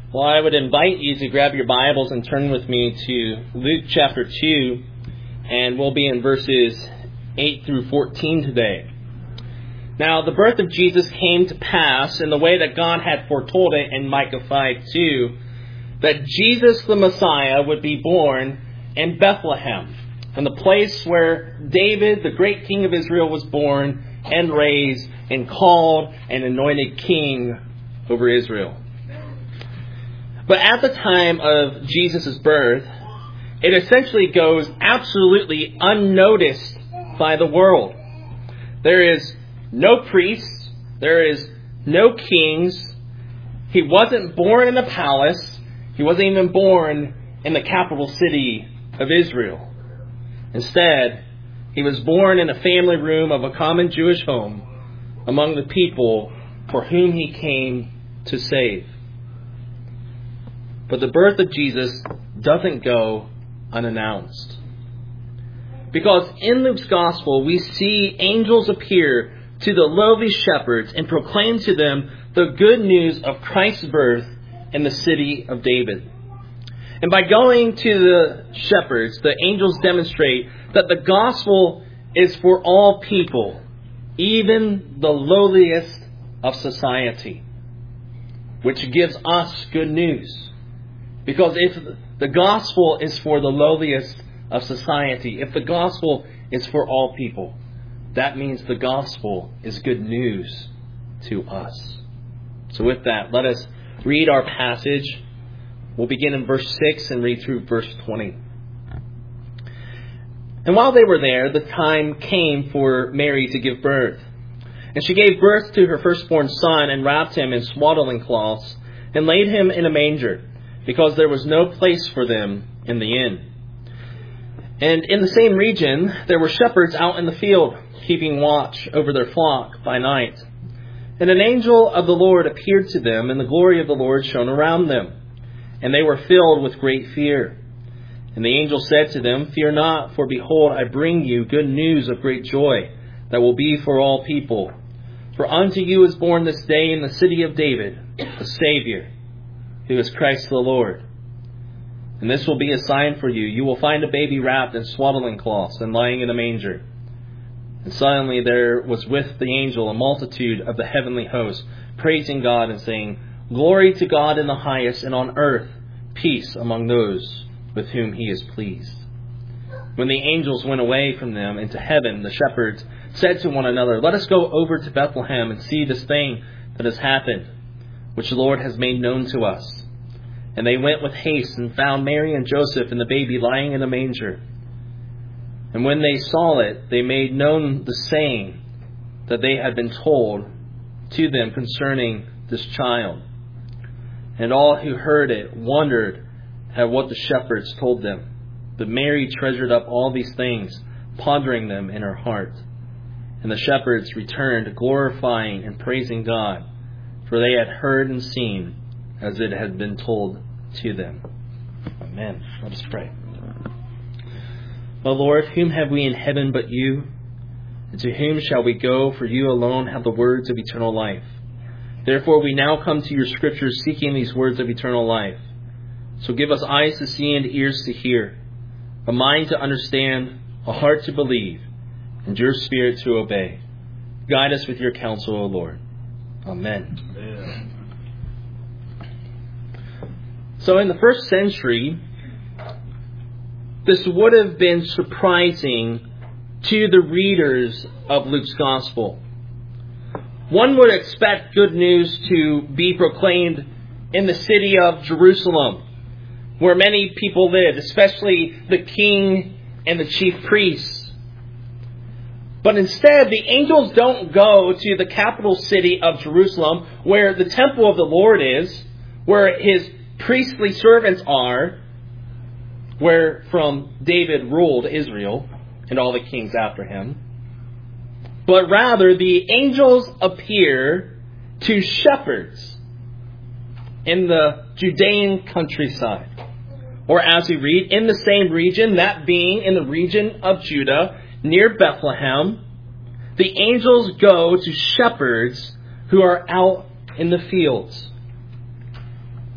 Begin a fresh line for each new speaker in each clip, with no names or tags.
Well, I would invite you to grab your Bibles and turn with me to Luke chapter 2, and we'll be in verses 8 through 14 today. Now, the birth of Jesus came to pass in the way that God had foretold it in Micah 5:2, that Jesus the Messiah would be born in Bethlehem, in the place where David, the great king of Israel, was born and raised and called and anointed king over Israel. But at the time of Jesus' birth, it essentially goes absolutely unnoticed by the world. There is no priests. There is no kings. He wasn't born in a palace. He wasn't even born in the capital city of Israel. Instead, he was born in a family room of a common Jewish home among the people for whom he came to save. But the birth of Jesus doesn't go unannounced. Because in Luke's gospel, we see angels appear to the lowly shepherds and proclaim to them the good news of Christ's birth in the city of David. And by going to the shepherds, the angels demonstrate that the gospel is for all people, even the lowliest of society, which gives us good news. Because if the gospel is for the lowliest of society, if the gospel is for all people, that means the gospel is good news to us. So with that, let us read our passage. We'll begin in verse 6 and read through verse 20. And while they were there, the time came for Mary to give birth. And she gave birth to her firstborn son and wrapped him in swaddling cloths and laid him in a manger, because there was no place for them in the inn. And in the same region, there were shepherds out in the field, keeping watch over their flock by night. And an angel of the Lord appeared to them, and the glory of the Lord shone around them. And they were filled with great fear. And the angel said to them, "Fear not, for behold, I bring you good news of great joy, that will be for all people. For unto you is born this day in the city of David a Savior, who is Christ the Lord. And this will be a sign for you. You will find a baby wrapped in swaddling cloths and lying in a manger." And suddenly there was with the angel a multitude of the heavenly host, praising God and saying, "Glory to God in the highest, and on earth peace among those with whom he is pleased." When the angels went away from them into heaven, the shepherds said to one another, "Let us go over to Bethlehem and see this thing that has happened, which the Lord has made known to us." And they went with haste and found Mary and Joseph and the baby lying in a manger. And when they saw it, they made known the saying that they had been told to them concerning this child. And all who heard it wondered at what the shepherds told them. But Mary treasured up all these things, pondering them in her heart. And the shepherds returned, glorifying and praising God, for they had heard and seen as it had been told to them. Amen. Let us pray. O Lord, whom have we in heaven but you? And to whom shall we go? For you alone have the words of eternal life. Therefore we now come to your scriptures seeking these words of eternal life. So give us eyes to see and ears to hear, a mind to understand, a heart to believe, and your spirit to obey. Guide us with your counsel, O Lord. Amen. Amen. So in the first century, this would have been surprising to the readers of Luke's Gospel. One would expect good news to be proclaimed in the city of Jerusalem, where many people lived, especially the king and the chief priests. But instead, the angels don't go to the capital city of Jerusalem, where the temple of the Lord is, where his priestly servants are, where from David ruled Israel and all the kings after him. But rather, the angels appear to shepherds in the Judean countryside. Or as we read, in the same region, that being in the region of Judah, near Bethlehem, the angels go to shepherds who are out in the fields.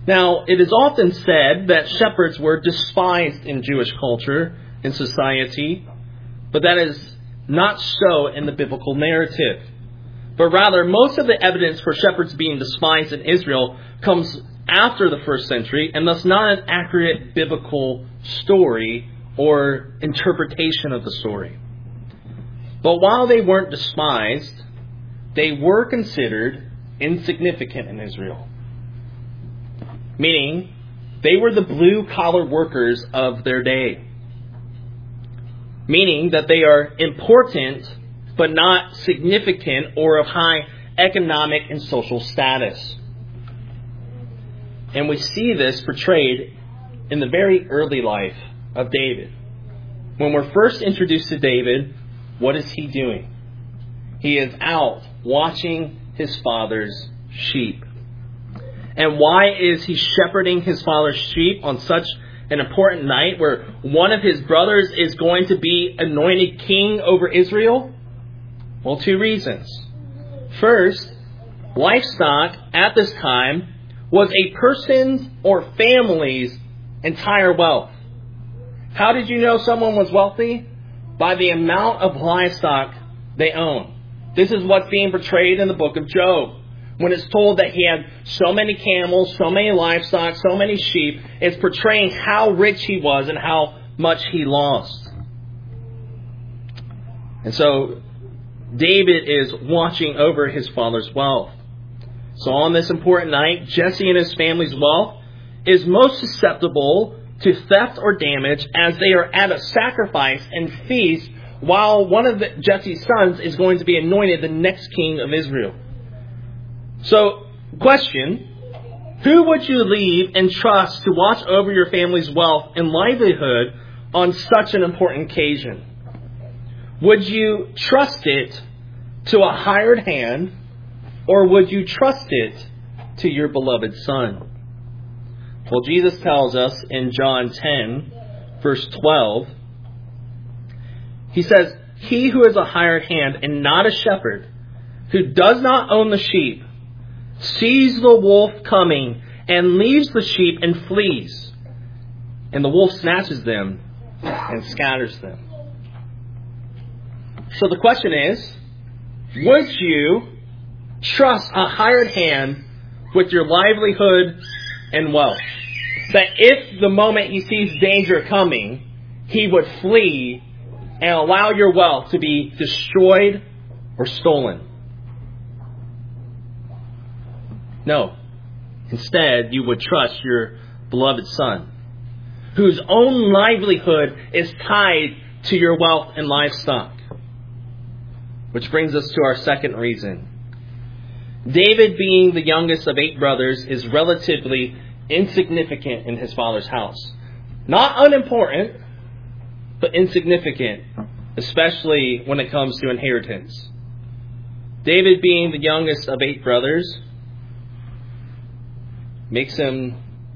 Now, it is often said that shepherds were despised in Jewish culture and society, but that is not so in the biblical narrative. But rather, most of the evidence for shepherds being despised in Israel comes after the first century, and thus not an accurate biblical story or interpretation of the story. But while they weren't despised, they were considered insignificant in Israel. Meaning, they were the blue-collar workers of their day. Meaning that they are important, but not significant or of high economic and social status. And we see this portrayed in the very early life of David. When we're first introduced to David, what is he doing? He is out watching his father's sheep. And why is he shepherding his father's sheep on such an important night where one of his brothers is going to be anointed king over Israel? Well, two reasons. First, livestock at this time was a person's or family's entire wealth. How did you know someone was wealthy? By the amount of livestock they own. This is what's being portrayed in the book of Job. When it's told that he had so many camels, so many livestock, so many sheep, it's portraying how rich he was and how much he lost. And so David is watching over his father's wealth. So on this important night, Jesse and his family's wealth is most susceptible to theft or damage as they are at a sacrifice and feast while one of Jesse's sons is going to be anointed the next king of Israel. So, question, who would you leave and trust to watch over your family's wealth and livelihood on such an important occasion? Would you trust it to a hired hand, or would you trust it to your beloved son? Well, Jesus tells us in John 10, verse 12, he says, "He who is a hired hand and not a shepherd, who does not own the sheep, sees the wolf coming and leaves the sheep and flees. And the wolf snatches them and scatters them." So the question is, would you trust a hired hand with your livelihood and wealth? That if the moment he sees danger coming, he would flee and allow your wealth to be destroyed or stolen? No. Instead, you would trust your beloved son, whose own livelihood is tied to your wealth and livestock. Which brings us to our second reason. David, being the youngest of 8 brothers, is relatively insignificant in his father's house. Not unimportant, but insignificant, especially when it comes to inheritance. David, being the youngest of 8 brothers, makes him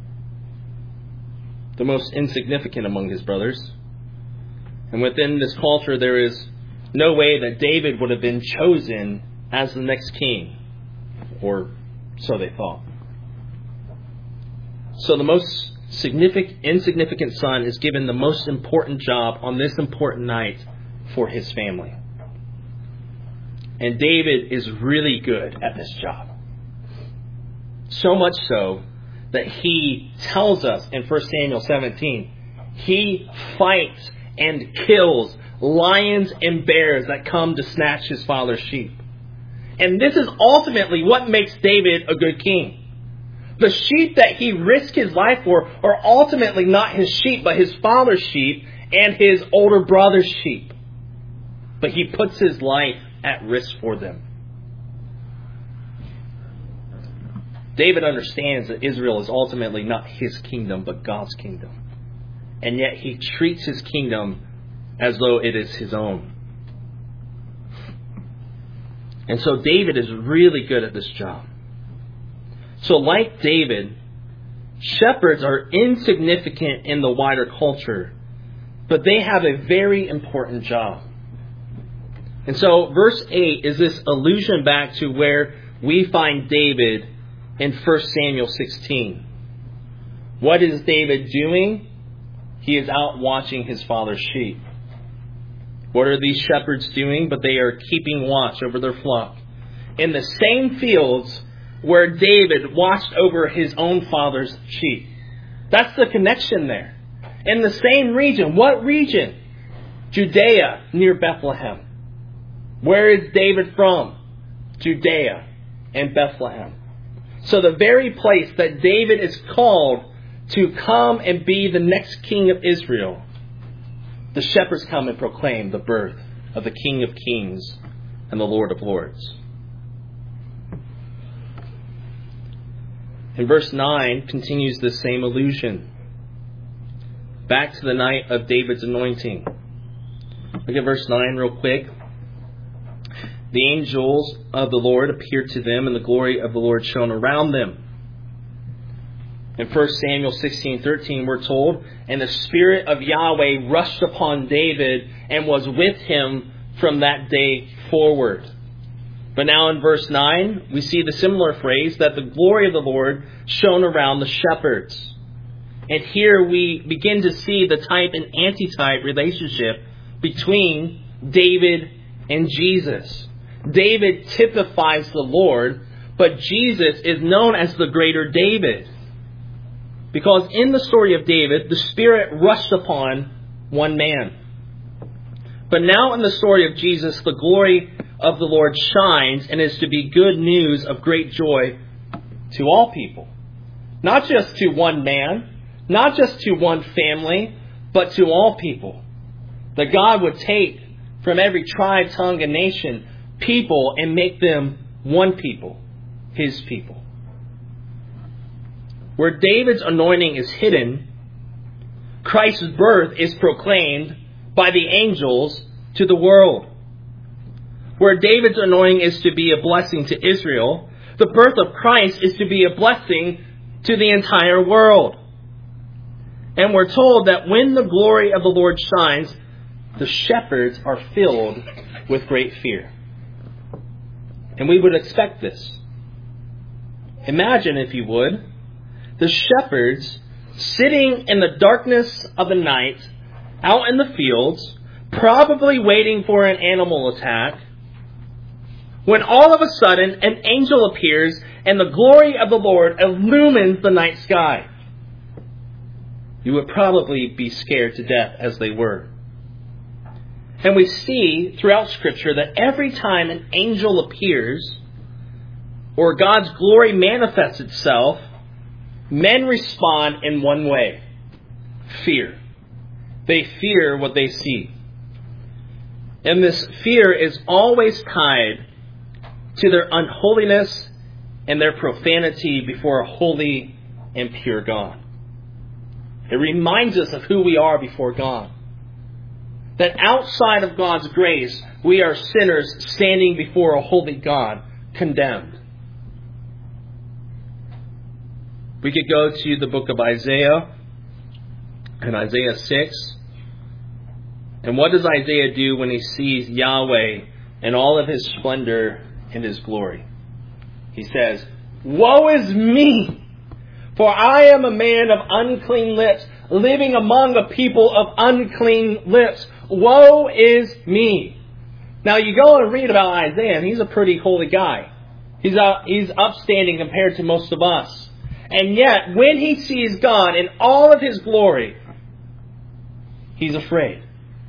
the most insignificant among his brothers. And within this culture, there is no way that David would have been chosen as the next king, or so they thought. So the most insignificant son is given the most important job on this important night for his family. And David is really good at this job. So much so that he tells us in 1 Samuel 17, he fights and kills lions and bears that come to snatch his father's sheep. And this is ultimately what makes David a good king. The sheep that he risked his life for are ultimately not his sheep, but his father's sheep and his older brother's sheep. But he puts his life at risk for them. David understands that Israel is ultimately not his kingdom, but God's kingdom. And yet he treats his kingdom as though it is his own. And so David is really good at this job. So like David, shepherds are insignificant in the wider culture, but they have a very important job. And so verse 8 is this allusion back to where we find David in 1 Samuel 16. What is David doing? He is out watching his father's sheep. What are these shepherds doing? But they are keeping watch over their flock in the same fields where David watched over his own father's sheep. That's the connection there. In the same region. What region? Judea, near Bethlehem. Where is David from? Judea and Bethlehem. So the very place that David is called to come and be the next king of Israel, the shepherds come and proclaim the birth of the King of Kings and the Lord of Lords. And verse 9 continues the same allusion. Back to the night of David's anointing. Look at verse 9 real quick. The angels of the Lord appeared to them, and the glory of the Lord shone around them. In 1 Samuel 16:13, we're told, and the Spirit of Yahweh rushed upon David and was with him from that day forward. But now in verse 9, we see the similar phrase that the glory of the Lord shone around the shepherds. And here we begin to see the type and antitype relationship between David and Jesus. David typifies the Lord, but Jesus is known as the greater David. Because in the story of David, the Spirit rushed upon one man. But now in the story of Jesus, the glory of the Lord shines and is to be good news of great joy to all people. Not just to one man, not just to one family, but to all people. That God would take from every tribe, tongue, and nation people and make them one people, His people. Where David's anointing is hidden, Christ's birth is proclaimed by the angels to the world. Where David's anointing is to be a blessing to Israel, the birth of Christ is to be a blessing to the entire world. And we're told that when the glory of the Lord shines, the shepherds are filled with great fear. And we would expect this. Imagine, if you would, the shepherds sitting in the darkness of the night, out in the fields, probably waiting for an animal attack, when all of a sudden an angel appears and the glory of the Lord illumines the night sky. You would probably be scared to death, as they were. And we see throughout Scripture that every time an angel appears or God's glory manifests itself, men respond in one way: fear. They fear what they see. And this fear is always tied to their unholiness and their profanity before a holy and pure God. It reminds us of who we are before God. That outside of God's grace, we are sinners standing before a holy God, condemned. We could go to the book of Isaiah, in Isaiah 6. And what does Isaiah do when he sees Yahweh in all of His splendor and His glory? He says, "Woe is me, for I am a man of unclean lips, living among a people of unclean lips. Woe is me." Now you go and read about Isaiah, and he's a pretty holy guy. He's upstanding compared to most of us. And yet, when he sees God in all of His glory, he's afraid.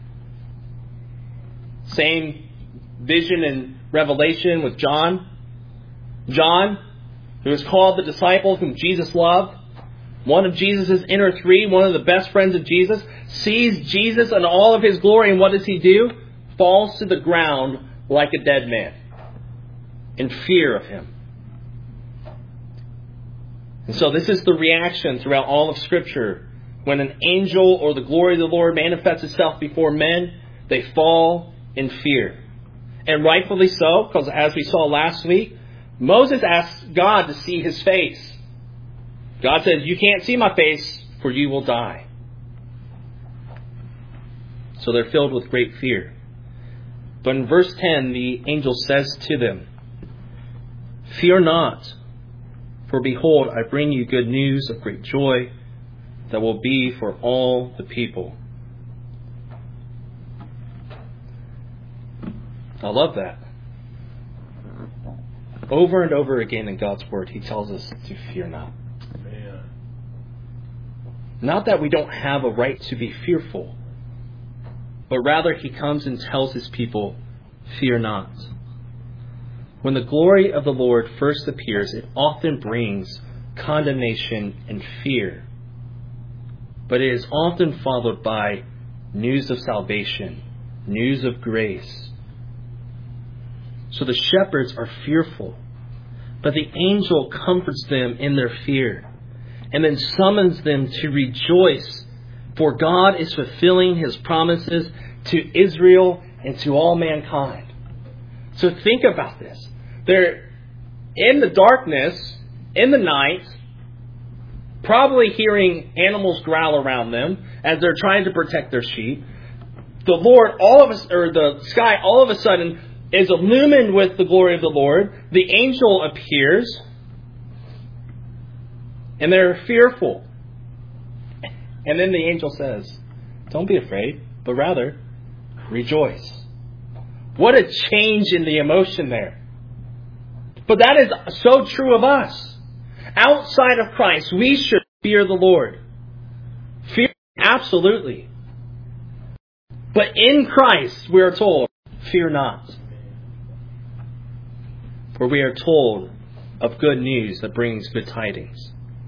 Same vision in Revelation with John. John, who is called the disciple whom Jesus loved, one of Jesus' inner three, one of the best friends of Jesus, sees Jesus in all of His glory, and what does he do? Falls to the ground like a dead man, in fear of Him. And so this is the reaction throughout all of Scripture. When an angel or the glory of the Lord manifests itself before men, they fall in fear. And rightfully so, because as we saw last week, Moses asked God to see His face. God says, "You can't see my face, for you will die." So they're filled with great fear. But in verse 10, the angel says to them, "Fear not, for behold, I bring you good news of great joy that will be for all the people. I love that. Over and over again in God's Word, He tells us to fear not. Not that we don't have a right to be fearful, but rather He comes and tells His people, fear not. When the glory of the Lord first appears, it often brings condemnation and fear. But it is often followed by news of salvation, news of grace. So the shepherds are fearful, but the angel comforts them in their fear and then summons them to rejoice, for God is fulfilling His promises to Israel and to all mankind. So think about this. They're in the darkness, in the night, probably hearing animals growl around them as they're trying to protect their sheep. The Lord, the sky, all of a sudden is illumined with the glory of the Lord. The angel appears, and they're fearful. And then the angel says, don't be afraid, but rather rejoice. What a change in the emotion there. But that is so true of us. Outside of Christ, we should fear the Lord. Fear, absolutely. But in Christ, we are told, fear not. For we are told of good news that brings good tidings.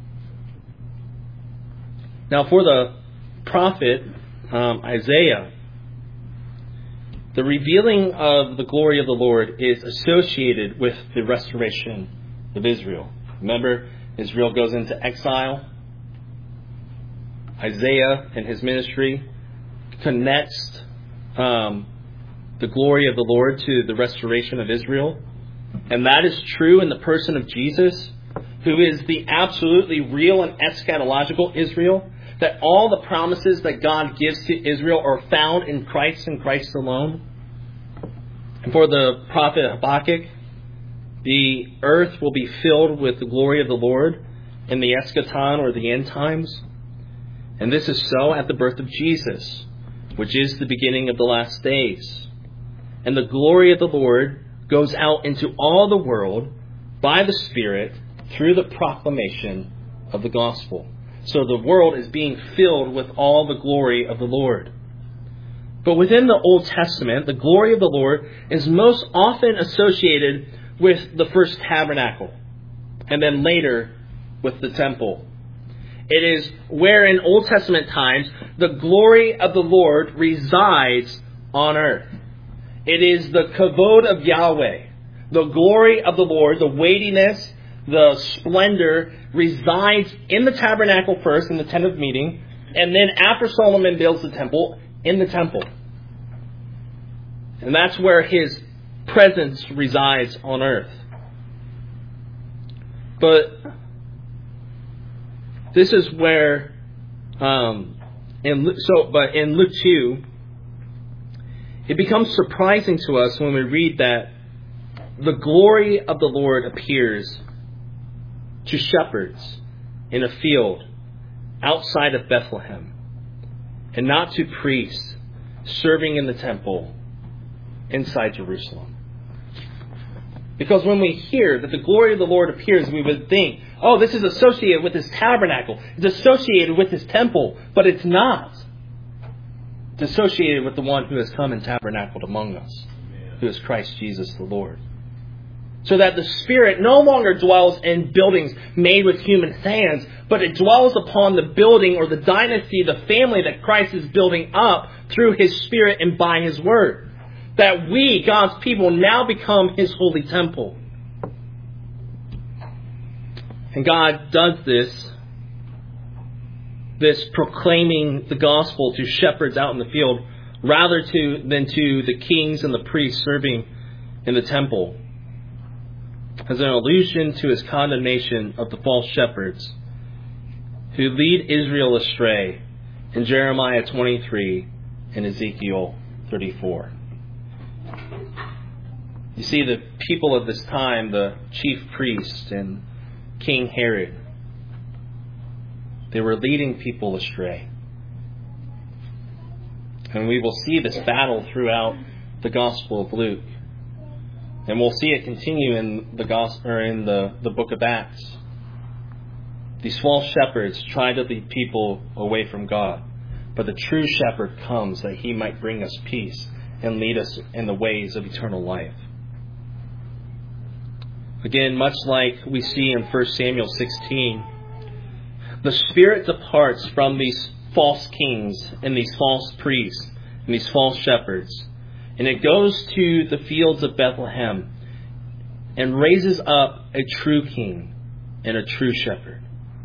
Now for the prophet Isaiah, the revealing of the glory of the Lord is associated with the restoration of Israel. Remember, Israel goes into exile. Isaiah and his ministry connects the glory of the Lord to the restoration of Israel. And that is true in the person of Jesus, who is the absolutely real and eschatological Israel. That all the promises that God gives to Israel are found in Christ and Christ alone. And for the prophet Habakkuk, the earth will be filled with the glory of the Lord in the eschaton or the end times. And this is so at the birth of Jesus, which is the beginning of the last days. And the glory of the Lord goes out into all the world by the Spirit through the proclamation of the gospel. So the world is being filled with all the glory of the Lord. But within the Old Testament, the glory of the Lord is most often associated with the first tabernacle, and then later with the temple. It is where in Old Testament times the glory of the Lord resides on earth. It is the kavod of Yahweh. The glory of the Lord, the weightiness, the splendor resides in the tabernacle first, in the tent of meeting, and then after Solomon builds the temple, in the temple. And that's where His presence resides on earth. But this is where, in Luke 2, it becomes surprising to us when we read that the glory of the Lord appears to shepherds in a field outside of Bethlehem, and not to priests serving in the temple inside Jerusalem. Because when we hear that the glory of the Lord appears, we would think, oh, this is associated with His tabernacle. It's associated with His temple. But it's not. It's associated with the one who has come and tabernacled among us, who is Christ Jesus the Lord. So that the Spirit no longer dwells in buildings made with human hands, but it dwells upon the building or the dynasty, the family that Christ is building up through His Spirit and by His Word. That we, God's people, now become His holy temple. And God does this proclaiming the gospel to shepherds out in the field, rather than to the kings and the priests serving in the temple, as an allusion to His condemnation of the false shepherds who lead Israel astray in Jeremiah 23 and Ezekiel 34. You see, the people of this time, the chief priests and King Herod, They were leading people astray. And we will see this battle throughout the Gospel of Luke. And we'll see it continue in the book of Acts. These false shepherds try to lead people away from God. But the true shepherd comes that he might bring us peace and lead us in the ways of eternal life. Again, much like we see in 1 Samuel 16, the Spirit departs from these false kings and these false priests and these false shepherds. And it goes to the fields of Bethlehem and raises up a true king and a true shepherd.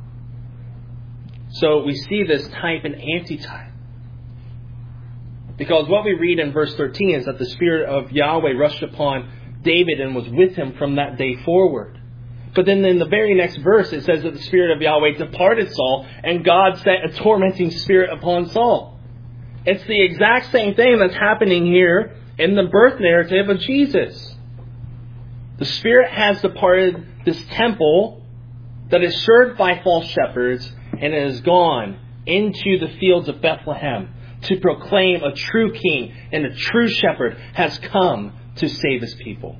So we see this type and antitype. Because what we read in verse 13 is that the Spirit of Yahweh rushed upon David and was with him from that day forward. But then in the very next verse it says that the Spirit of Yahweh departed Saul and God sent a tormenting spirit upon Saul. It's the exact same thing that's happening here in the birth narrative of Jesus. The Spirit has departed this temple that is served by false shepherds and it has gone into the fields of Bethlehem to proclaim a true king and a true shepherd has come to save his people.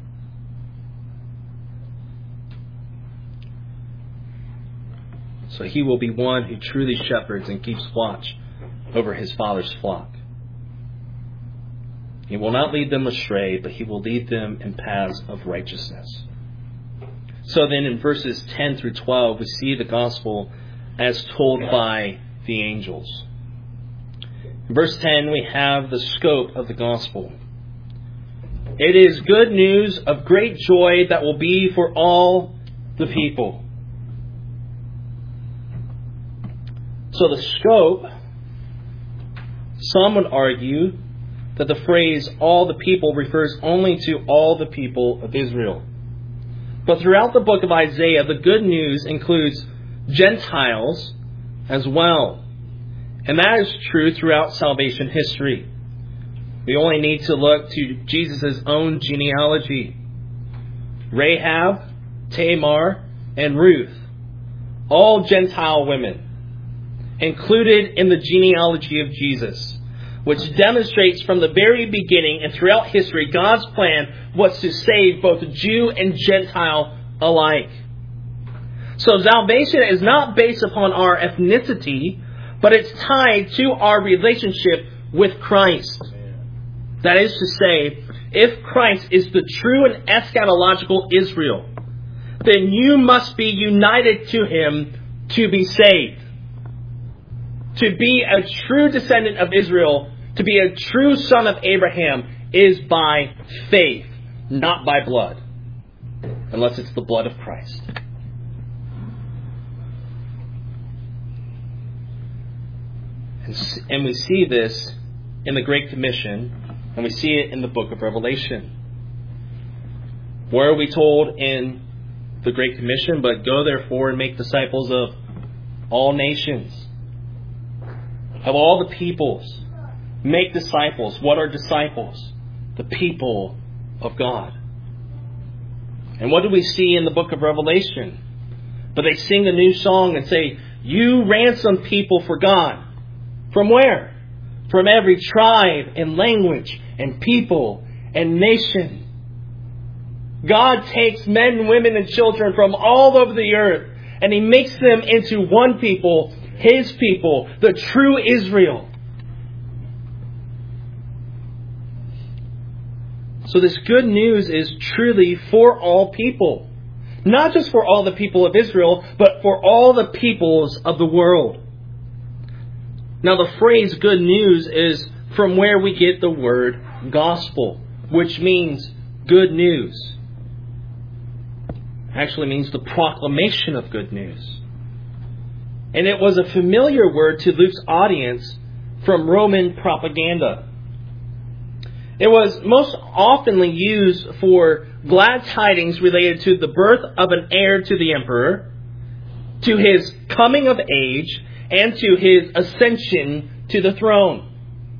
So he will be one who truly shepherds and keeps watch over his Father's flock. He will not lead them astray, but he will lead them in paths of righteousness. So then in verses 10 through 12, we see the gospel as told by the angels. In verse 10, we have the scope of the gospel. It is good news of great joy that will be for all the people. So the scope, some would argue that the phrase all the people refers only to all the people of Israel. But throughout the book of Isaiah, the good news includes Gentiles as well. And that is true throughout salvation history. We only need to look to Jesus' own genealogy. Rahab, Tamar, and Ruth, all Gentile women, included in the genealogy of Jesus, which demonstrates from the very beginning and throughout history, God's plan was to save both Jew and Gentile alike. So salvation is not based upon our ethnicity, but it's tied to our relationship with Christ. That is to say, if Christ is the true and eschatological Israel, then you must be united to Him to be saved. To be a true descendant of Israel, to be a true son of Abraham, is by faith, not by blood. Unless it's the blood of Christ. And we see this in the Great Commission, and we see it in the book of Revelation. Where are we told in the Great Commission? But go therefore and make disciples of all nations, of all the peoples. Make disciples. What are disciples? The people of God. And what do we see in the book of Revelation? But they sing a new song and say, you ransom people for God. From where? From every tribe and language and people and nation. God takes men, women, and children from all over the earth and He makes them into one people, His people, the true Israel. So this good news is truly for all people. Not just for all the people of Israel, but for all the peoples of the world. Now the phrase good news is from where we get the word gospel, which means good news. Actually means the proclamation of good news. And it was a familiar word to Luke's audience from Roman propaganda. It was most oftenly used for glad tidings related to the birth of an heir to the emperor, to his coming of age, and to his ascension to the throne.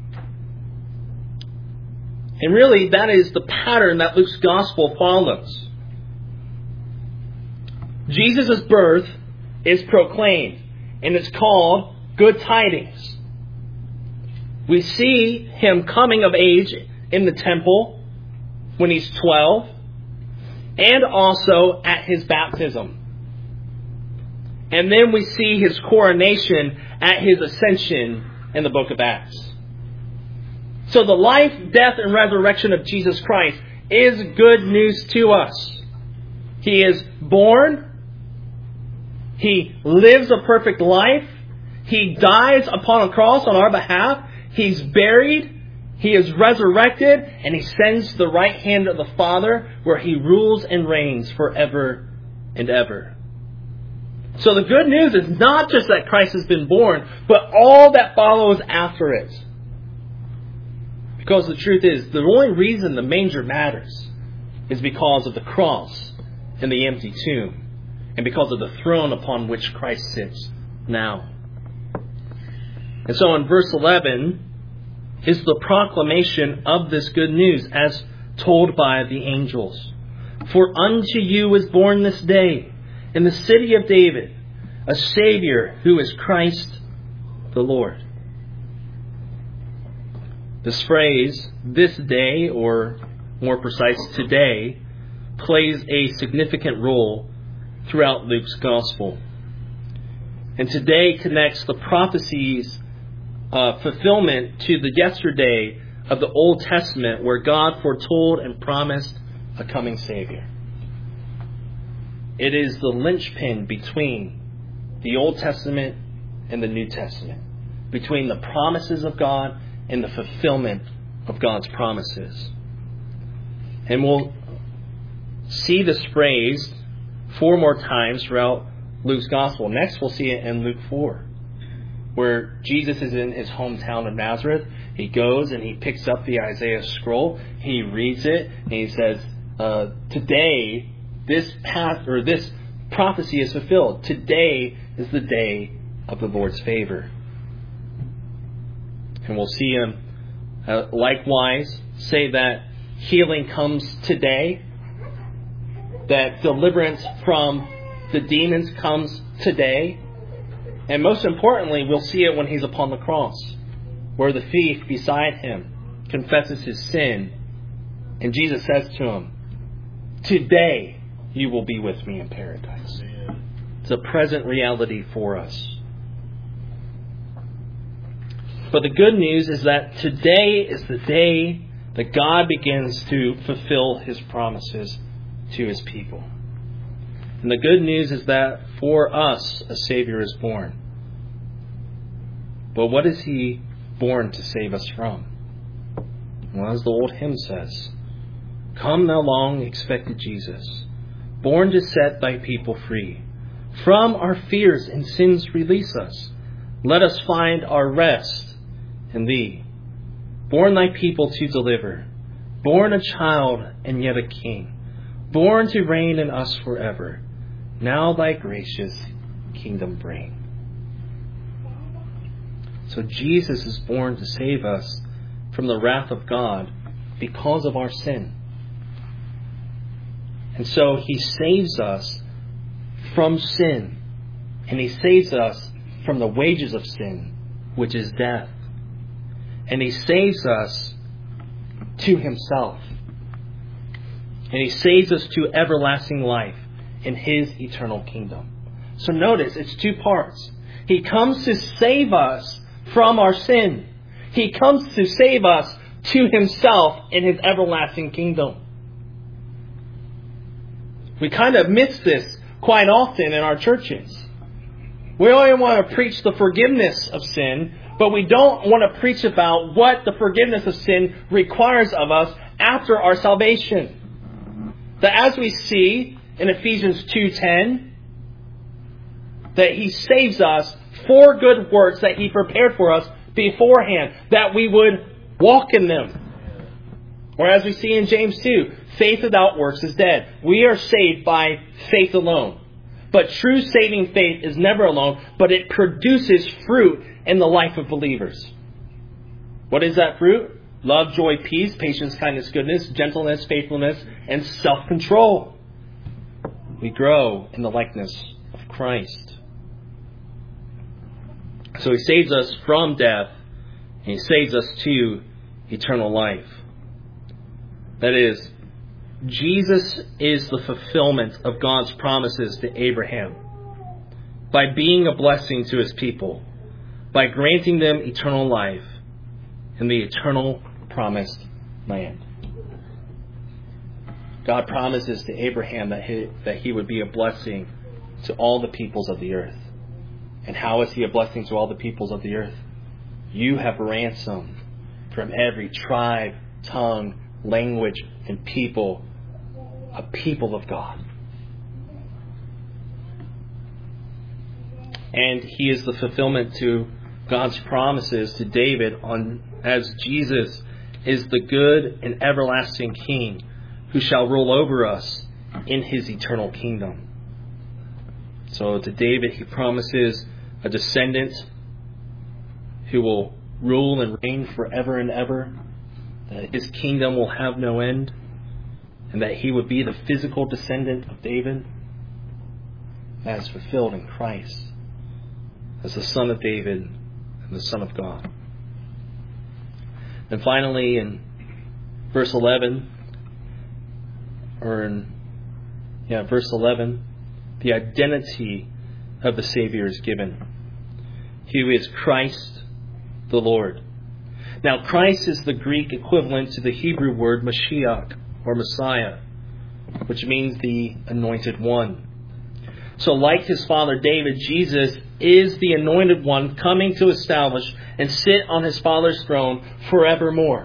And really, that is the pattern that Luke's gospel follows. Jesus' birth is proclaimed. and it's called Good Tidings. We see him coming of age in the temple when he's 12, and also at his baptism. And then we see his coronation at his ascension in the book of Acts. So the life, death, and resurrection of Jesus Christ is good news to us. He is born. He lives a perfect life. He dies upon a cross on our behalf. He's buried. He is resurrected. And he sends to the right hand of the Father, where he rules and reigns forever and ever. So the good news is not just that Christ has been born, but all that follows after it. Because the truth is, the only reason the manger matters is because of the cross and the empty tomb, and because of the throne upon which Christ sits now. And so in verse 11 is the proclamation of this good news as told by the angels. For unto you is born this day in the city of David a Savior, who is Christ the Lord. This phrase, this day, or more precise, today, plays a significant role throughout Luke's Gospel. And today connects the prophecies fulfillment to the yesterday of the Old Testament, where God foretold and promised a coming Savior. It is the linchpin between the Old Testament and the New Testament, between the promises of God and the fulfillment of God's promises. And we'll see this phrase 4 more times throughout Luke's Gospel. Next, we'll see it in Luke 4, where Jesus is in his hometown of Nazareth. He goes and he picks up the Isaiah scroll. He reads it and he says, today, this prophecy is fulfilled. Today is the day of the Lord's favor. And we'll see him likewise say that healing comes today, that deliverance from the demons comes today. And most importantly, we'll see it when he's upon the cross, where the thief beside him confesses his sin. And Jesus says to him, today you will be with me in paradise. It's a present reality for us. But the good news is that today is the day that God begins to fulfill his promises to his people. And the good news is that for us a Savior is born. But what is he born to save us from? Well, as the old hymn says, come thou long expected Jesus, born to set thy people free. From our fears and sins release us. Let us find our rest in thee. Born thy people to deliver. Born a child and yet a king. Born to reign in us forever. Now thy gracious kingdom bring. So Jesus is born to save us from the wrath of God because of our sin. And so he saves us from sin. And he saves us from the wages of sin, which is death. And he saves us to himself. And he saves us to everlasting life in his eternal kingdom. So notice, it's 2 parts. He comes to save us from our sin. He comes to save us to himself in his everlasting kingdom. We kind of miss this quite often in our churches. We only want to preach the forgiveness of sin, but we don't want to preach about what the forgiveness of sin requires of us after our salvation. That as we see in Ephesians 2:10, that he saves us for good works that he prepared for us beforehand, that we would walk in them. Or as we see in James 2, faith without works is dead. We are saved by faith alone. But true saving faith is never alone, but it produces fruit in the life of believers. What is that fruit? Love, joy, peace, patience, kindness, goodness, gentleness, faithfulness, and self-control. We grow in the likeness of Christ. So He saves us from death, and He saves us to eternal life. That is, Jesus is the fulfillment of God's promises to Abraham by being a blessing to His people, by granting them eternal life in the eternal promised land. God promises to Abraham that he would be a blessing to all the peoples of the earth. And how is He a blessing to all the peoples of the earth? You have ransomed from every tribe, tongue, language, and people, a people of God. And He is the fulfillment to God's promises to David as Jesus is the good and everlasting King who shall rule over us in His eternal kingdom. So to David He promises a descendant who will rule and reign forever and ever, that His kingdom will have no end, and that He would be the physical descendant of David. That is fulfilled in Christ as the Son of David and the Son of God. And finally, in verse 11, verse 11, the identity of the Savior is given. He is Christ the Lord. Now, Christ is the Greek equivalent to the Hebrew word Mashiach, or Messiah, which means the Anointed One. So like His father David, Jesus is the Anointed One coming to establish and sit on His Father's throne forevermore.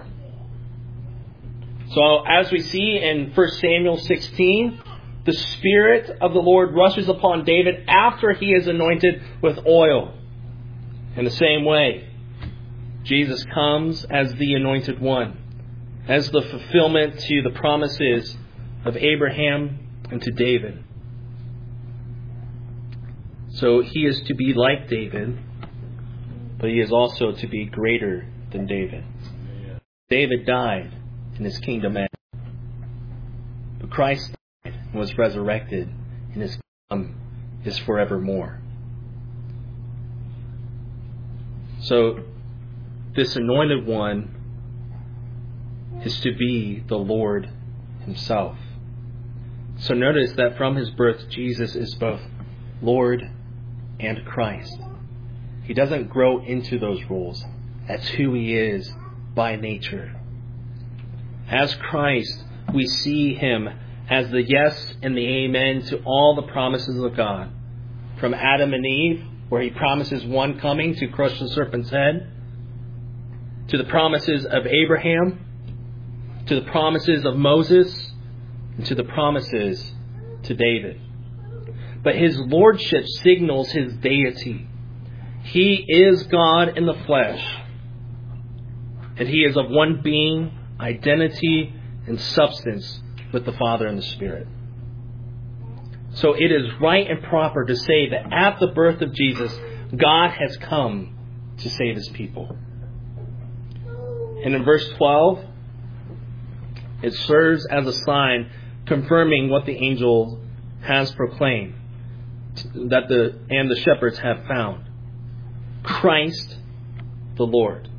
So as we see in 1 Samuel 16, the Spirit of the Lord rushes upon David after he is anointed with oil. In the same way, Jesus comes as the Anointed One, as the fulfillment to the promises of Abraham and to David. So He is to be like David, but He is also to be greater than David. David died and his kingdom ended. But Christ died and was resurrected, and His kingdom is forevermore. So this Anointed One is to be the Lord Himself. So notice that from His birth, Jesus is both Lord and Christ. He doesn't grow into those roles. That's who He is by nature. As Christ, we see Him as the yes and the amen to all the promises of God. From Adam and Eve, where He promises one coming to crush the serpent's head, to the promises of Abraham, to the promises of Moses, and to the promises to David. But His lordship signals His deity. He is God in the flesh, and He is of one being, identity, and substance with the Father and the Spirit. So it is right and proper to say that at the birth of Jesus, God has come to save His people. And in verse 12, it serves as a sign confirming what the angel has proclaimed, that the shepherds have found. Christ the Lord.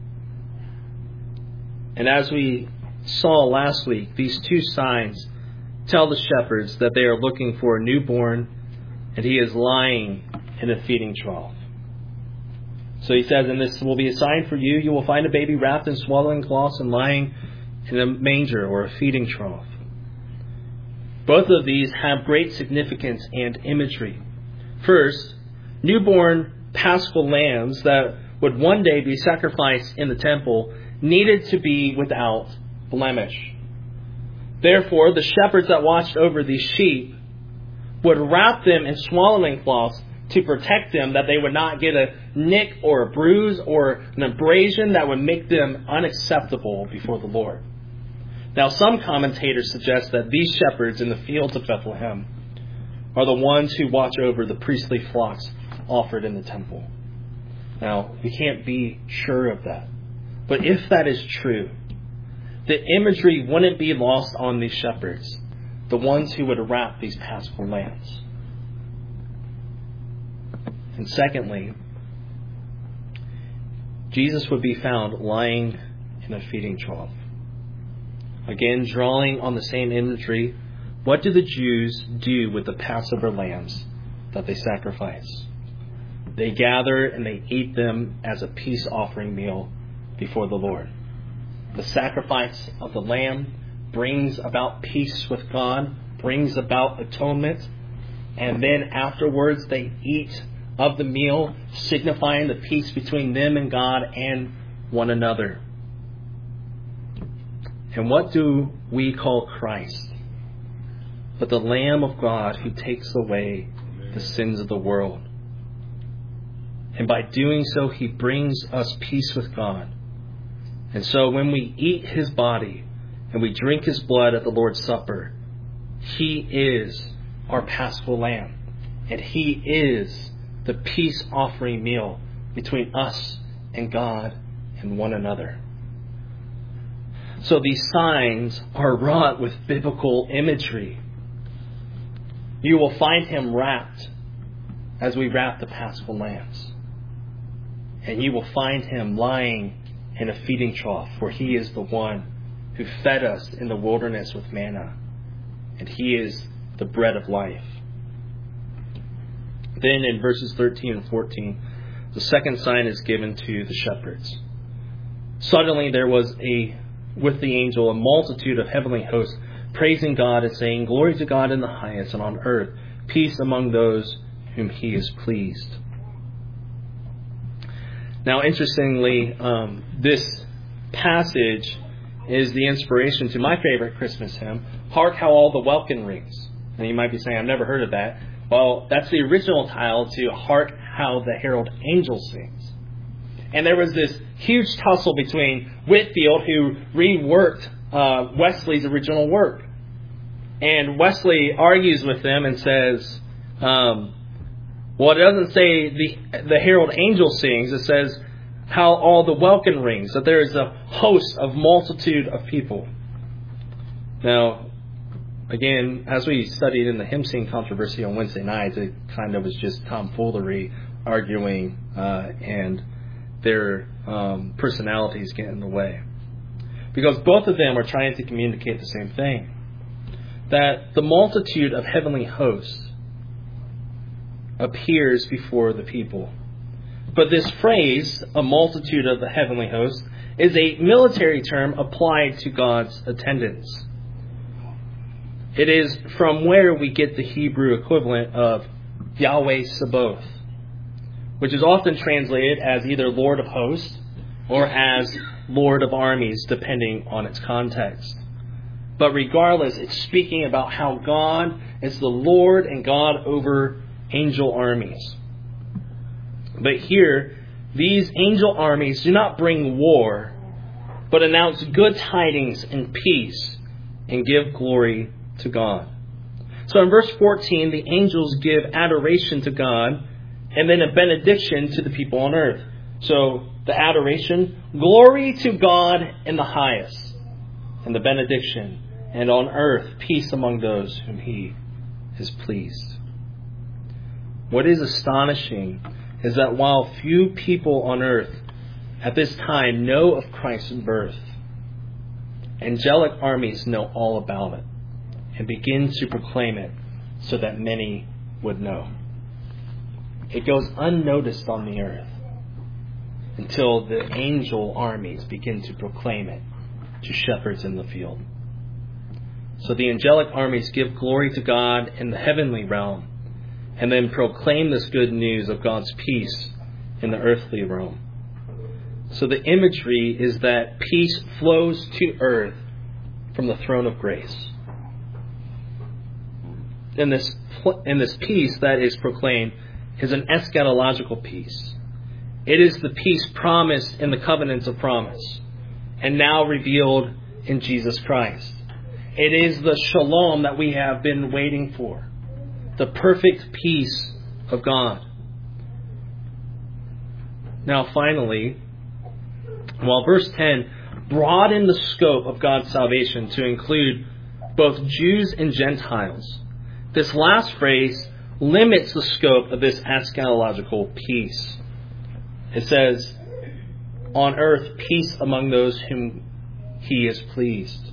And as we saw last week, these two signs tell the shepherds that they are looking for a newborn, and He is lying in a feeding trough. So He says, and this will be a sign for you. You will find a baby wrapped in swaddling cloths and lying in a manger or a feeding trough. Both of these have great significance and imagery. First, newborn Paschal lambs that would one day be sacrificed in the temple needed to be without blemish. Therefore, the shepherds that watched over these sheep would wrap them in swaddling cloths to protect them, that they would not get a nick or a bruise or an abrasion that would make them unacceptable before the Lord. Now, some commentators suggest that these shepherds in the fields of Bethlehem are the ones who watch over the priestly flocks offered in the temple. Now, we can't be sure of that. But if that is true, the imagery wouldn't be lost on these shepherds, the ones who would wrap these Paschal lambs. And secondly, Jesus would be found lying in a feeding trough. Again, drawing on the same imagery, what do the Jews do with the Passover lambs that they sacrifice? They gather and they eat them as a peace offering meal before the Lord. The sacrifice of the lamb brings about peace with God, brings about atonement, and then afterwards they eat of the meal, signifying the peace between them and God and one another. And what do we call Christ? But the Lamb of God who takes away the sins of the world. And by doing so, He brings us peace with God. And so when we eat His body and we drink His blood at the Lord's Supper, He is our Paschal Lamb. And He is the peace offering meal between us and God and one another. So these signs are wrought with biblical imagery. You will find Him wrapped as we wrap the Paschal lambs. And you will find Him lying in a feeding trough, for He is the one who fed us in the wilderness with manna. And He is the bread of life. Then in verses 13 and 14, the second sign is given to the shepherds. Suddenly there was with the angel a multitude of heavenly hosts, praising God and saying, "Glory to God in the highest, and on earth peace among those whom He is pleased." Now, interestingly, this passage is the inspiration to my favorite Christmas hymn, "Hark How All the Welkin Rings." And you might be saying, "I've never heard of that." Well, that's the original title to "Hark How the Herald Angel Sings." And there was this huge tussle between Whitefield, who reworked Wesley's original work. And Wesley argues with them and says, well, it doesn't say the herald angel sings. It says how all the welkin rings, that there is a host of multitude of people. Now, again, as we studied in the hymn sing controversy on Wednesday nights, it kind of was just tomfoolery, arguing, and their personalities get in the way. Because both of them are trying to communicate the same thing. That the multitude of heavenly hosts appears before the people. But this phrase, a multitude of the heavenly hosts, is a military term applied to God's attendants. It is from where we get the Hebrew equivalent of Yahweh Sabaoth, which is often translated as either Lord of Hosts or as Lord of Armies, depending on its context. But regardless, it's speaking about how God is the Lord and God over angel armies. But here, these angel armies do not bring war, but announce good tidings and peace and give glory to God. So in verse 14, the angels give adoration to God and then a benediction to the people on earth. So the adoration, glory to God in the highest, and the benediction, and on earth peace among those whom He is pleased. What is astonishing is that while few people on earth at this time know of Christ's birth, angelic armies know all about it and begin to proclaim it so that many would know. It goes unnoticed on the earth until the angel armies begin to proclaim it to shepherds in the field. So the angelic armies give glory to God in the heavenly realm and then proclaim this good news of God's peace in the earthly realm. So the imagery is that peace flows to earth from the throne of grace. And this peace that is proclaimed is an eschatological peace. It is the peace promised in the covenants of promise and now revealed in Jesus Christ. It is the shalom that we have been waiting for, the perfect peace of God. Now finally, while verse 10 broadened the scope of God's salvation to include both Jews and Gentiles, this last phrase limits the scope of this eschatological peace. It says, on earth peace among those whom He is pleased.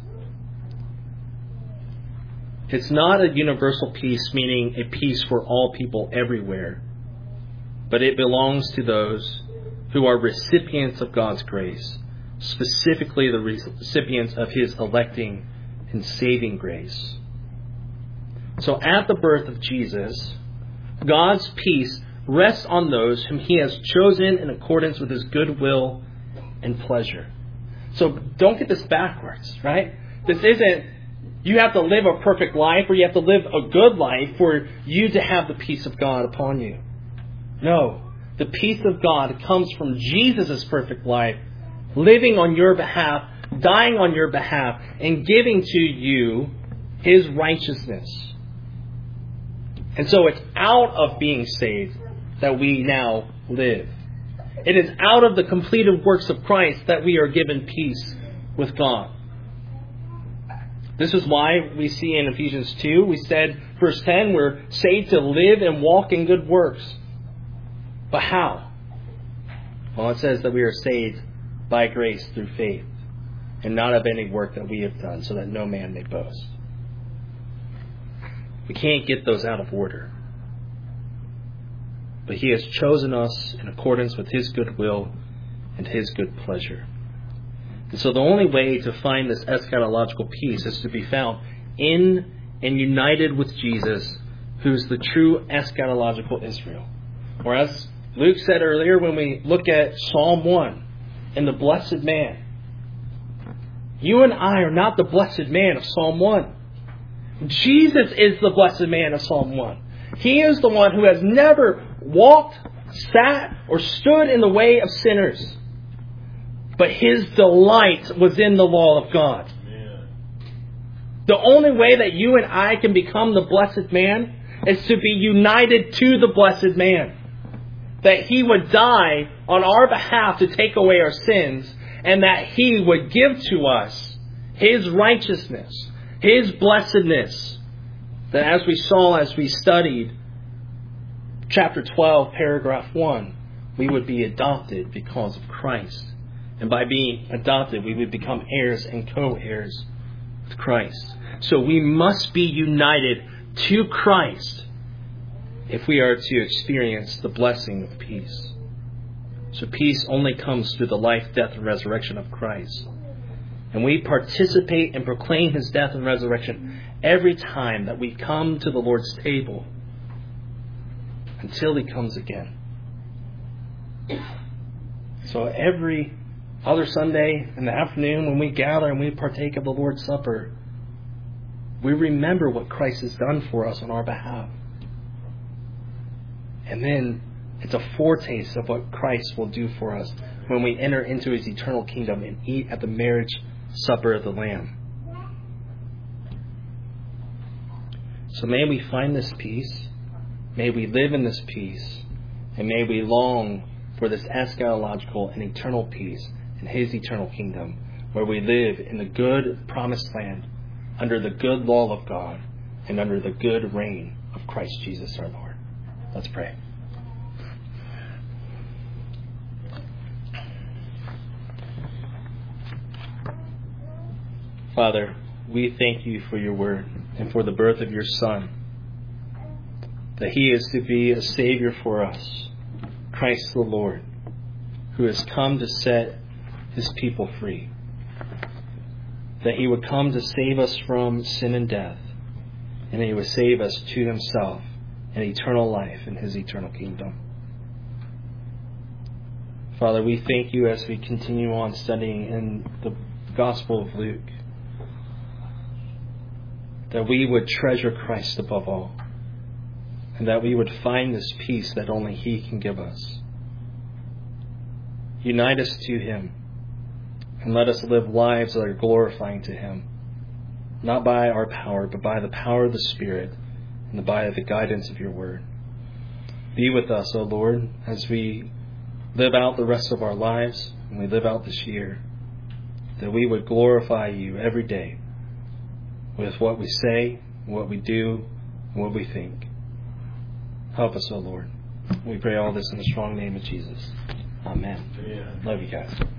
It's not a universal peace, meaning a peace for all people everywhere, but it belongs to those who are recipients of God's grace, specifically the recipients of His electing and saving grace. So at the birth of Jesus, God's peace rests on those whom He has chosen in accordance with His good will and pleasure. So don't get this backwards, right? This isn't you have to live a perfect life or you have to live a good life for you to have the peace of God upon you. No. The peace of God comes from Jesus' perfect life, living on your behalf, dying on your behalf, and giving to you His righteousness. And so it's out of being saved that we now live. It is out of the completed works of Christ that we are given peace with God. This is why we see in Ephesians 2, we said, verse 10, we're saved to live and walk in good works. But how? Well, it says that we are saved by grace through faith, and not of any work that we have done, so that no man may boast. We can't get those out of order. But He has chosen us in accordance with His good will and His good pleasure. And so the only way to find this eschatological peace is to be found in and united with Jesus, who's the true eschatological Israel. Or as Luke said earlier, when we look at Psalm 1 and the blessed man, you and I are not the blessed man of Psalm 1. Jesus is the blessed man of Psalm 1. He is the one who has never walked, sat, or stood in the way of sinners. But His delight was in the law of God. The only way that you and I can become the blessed man is to be united to the blessed man. That He would die on our behalf to take away our sins, and that He would give to us His righteousness, His blessedness. That as we saw, as we studied chapter 12, paragraph 1, we would be adopted because of Christ. And by being adopted, we would become heirs and co-heirs with Christ. So we must be united to Christ if we are to experience the blessing of peace. So peace only comes through the life, death, and resurrection of Christ. And we participate and proclaim His death and resurrection every time that we come to the Lord's table until He comes again. So every other Sunday in the afternoon when we gather and we partake of the Lord's Supper, we remember what Christ has done for us on our behalf. And then it's a foretaste of what Christ will do for us when we enter into His eternal kingdom and eat at the marriage supper of the Lamb. So may we find this peace, may we live in this peace, and may we long for this eschatological and eternal peace in His eternal kingdom, where we live in the good promised land, under the good law of God, and under the good reign of Christ Jesus our Lord. Let's pray. Father, we thank You for Your word and for the birth of Your Son, that He is to be a Savior for us, Christ the Lord, who has come to set His people free, that He would come to save us from sin and death, and He would save us to Himself and eternal life in His eternal kingdom. Father, we thank You as we continue on studying in the Gospel of Luke, that we would treasure Christ above all, and that we would find this peace that only He can give us. Unite us to Him, and let us live lives that are glorifying to Him, not by our power, but by the power of the Spirit, and by the guidance of Your word. Be with us, O Lord, as we live out the rest of our lives, and we live out this year, that we would glorify You every day with what we say, what we do, and what we think. Help us, O Lord. We pray all this in the strong name of Jesus. Amen.
Yeah.
Love you guys.